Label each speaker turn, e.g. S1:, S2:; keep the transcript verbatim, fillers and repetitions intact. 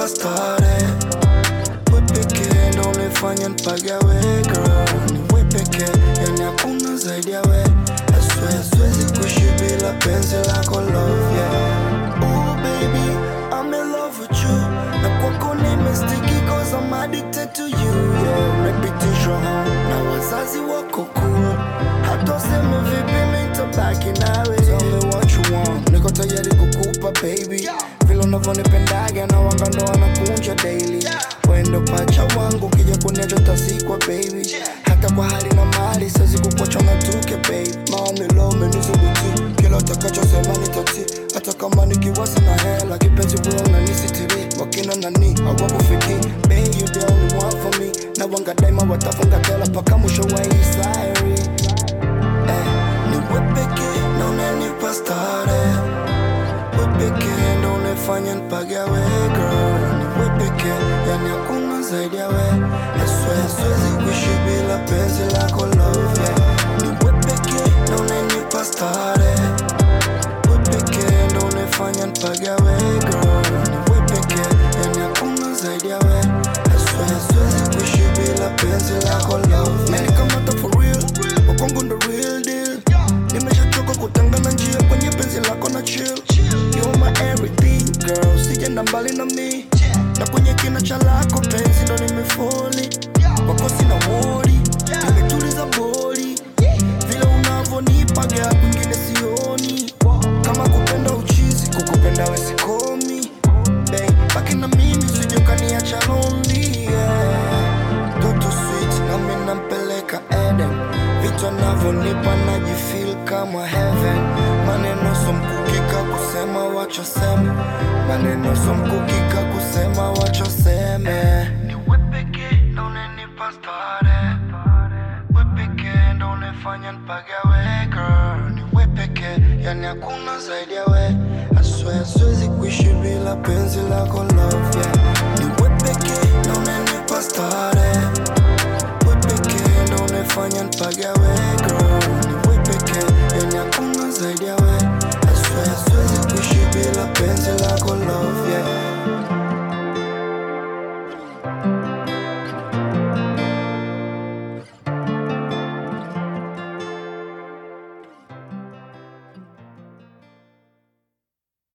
S1: unanipa stare. We pekee ndo unifanya nipagawe girl. Ni we pekee, yani hakuna zaidi ya we. I swear siwezi kuishi bila penzi lako love yeah. Oh baby, I'm in love with you. Na kwako nimesticky cause I'm addicted to you yeah. Umepitishwa na wazazi wako cool. Hata useme vipi mimi nitabaki nawe. Tell me what you want, niko tayari kukupa baby. Vile unavyonipendaga na wanga ndo wanakunja daily. Wendo pacha wangu kija kuniacha utasikwa baby. Hata kwa hali na mali siwezi kukuacha na tuke baby. Mami love menisubuti, kila utakacho sema nitati. Hata kama nikiwa sina hela, kipenzi wewe unanisitiri. Wakina nani hawakufiki, babe you the only one for me. Na wanga daima watafunga tela paka mwisho wa hii sayari. Eh, ni we pekee na unanipa stare. We pekee ndo unifanya nipagawe girl. Ni we pekee, yani hakuna zaidi ya we. I swear siwezi kuishi bila penzi lako love yeah. Ni we pekee ndo unanipa stare. We pekee ndo unifanya nipagawe girl. Ni we pekee, yani hakuna zaidi ya we. I swear siwezi kuishi bila penzi lako love yeah. Nikamata for real, wakongo ndo real deal. Nimeshachoka kutangana njia kwenye penzi lako na chill. You're my everything girl, sijenda mbali na mi. Na kwenye kina cha lako penzi ndo nimefoli. Wako sina worry, nimetuliza body. Vile unavonipaga kwingine sioni. Kama kupenda uchizi, kukupenda we sikomi. Babe, baki na mimi usije ukaniacha lonely yeah. Toto sweet na mimi nampeleka Eden. Vitu anavyonipa najifeel kama heaven. Maneno so mkukika kusema wachoseme. Maneno so mkukika kusema wachoseme. Ni we pekee ndo unanipa stare. We pekee ndo unifanya nipagawe girl. Ni we pekee, yani hakuna zaidi ya we. I swear siwezi kuishi bila penzi lako.